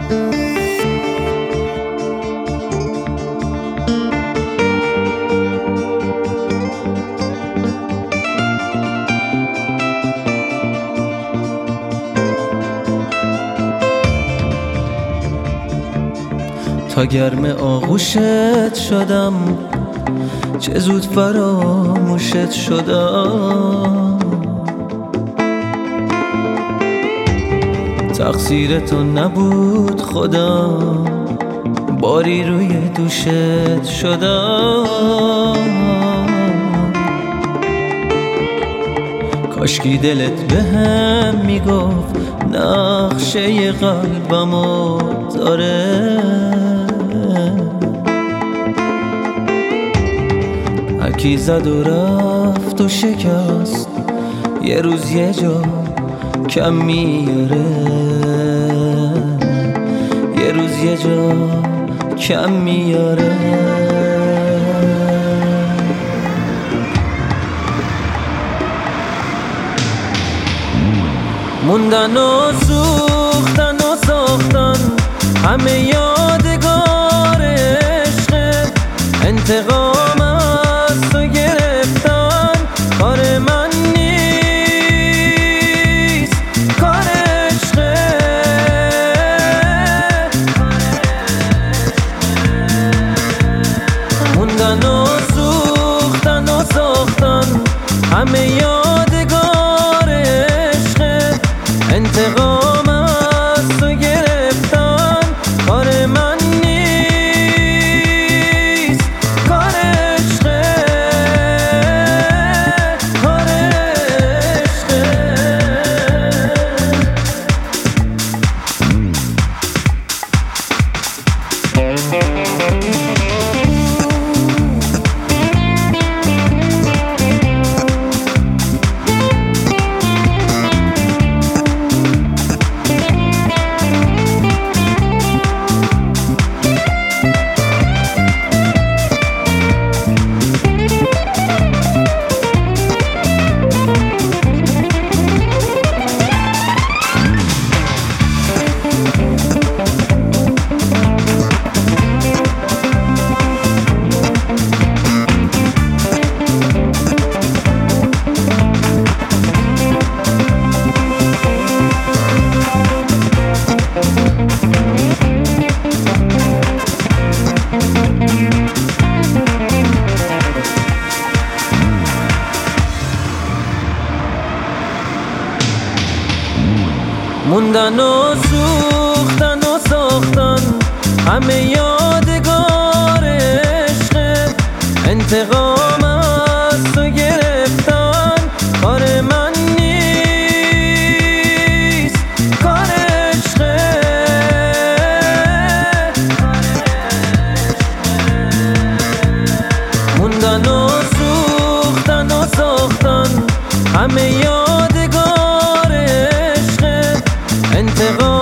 تا گرم آغوشت شدم چه زود فراموشت شدم. تقصیر تو نبود خدا، باری روی دوشت شدم. کاشکی دلت بهم میگفت نقشه قلبمو داره. هرکی زد و رفت و شکست، یه روز یه جا کم میاره. یه روز یه جا کم میاره. موندن و سوختن و ساختن همه یادگار عشق. انتقام از تو گرفتن کار من نیست، کار عشقه. موندن و سوختن و ساختن همه یادگار عشق. انتقام از تو گرفتن کار من نیست، کار عشقه، کار عشقه. موندن و سوختن و ساختن همه یادگار عشق. انتقام از تو گرفتن کار من نیست، کار عشقه. موندن و سوختن و ساختن همه یادگار عشق. انتقام